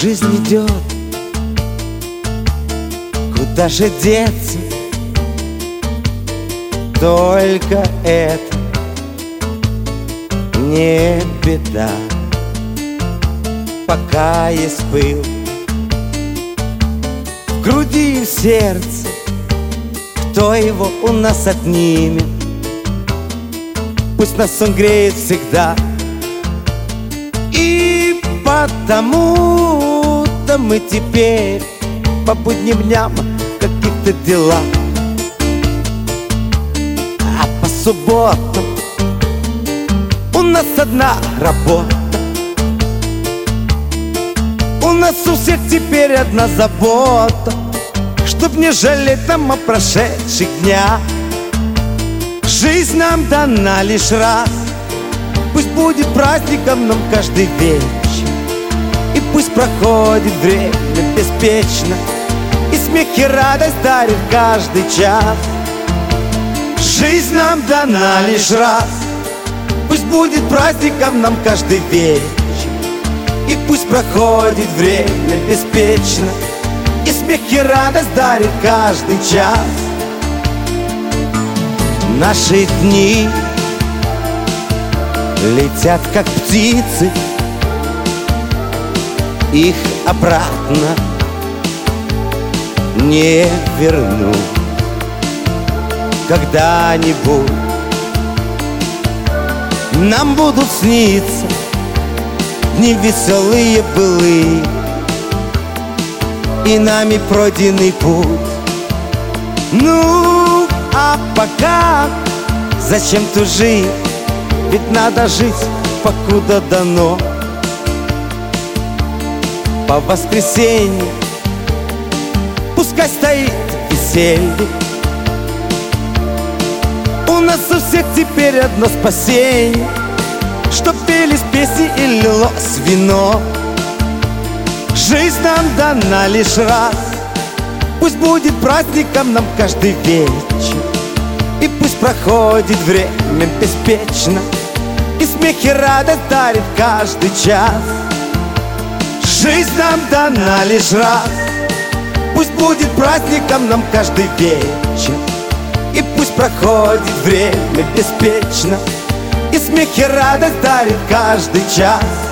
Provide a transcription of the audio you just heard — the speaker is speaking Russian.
Жизнь идет, куда же деться? Только это не беда. Пока есть пыл в груди и в сердце, кто его у нас отнимет? Пусть нас он греет всегда. И потому-то мы теперь по будним дням в каких-то делах, а по субботам у нас одна работа. У нас у всех теперь одна забота, чтоб не жалеть нам о прошедших днях. Жизнь нам дана лишь раз, пусть будет праздником нам каждый вечер. И пусть проходит время беспечно, и смех и радость дарит каждый час. Жизнь нам дана лишь раз, пусть будет праздником нам каждый вечер. И пусть проходит время беспечно, и смех и радость дарит каждый час. Наши дни летят как птицы, их обратно не верну. Когда-нибудь нам будут сниться дни веселые былые, и нами пройденный путь. Ну, а пока зачем тужить? Ведь надо жить, покуда дано. По воскресенье пускай стоит веселье. У нас у всех теперь одно спасение, чтоб пелись песни и лилось вино. Жизнь нам дана лишь раз, пусть будет праздником нам каждый вечер. И пусть проходит время беспечно, и смех и радость дарит каждый час. Жизнь нам дана лишь раз, пусть будет праздником нам каждый вечер. И пусть проходит время беспечно, и смех и радость дарит каждый час.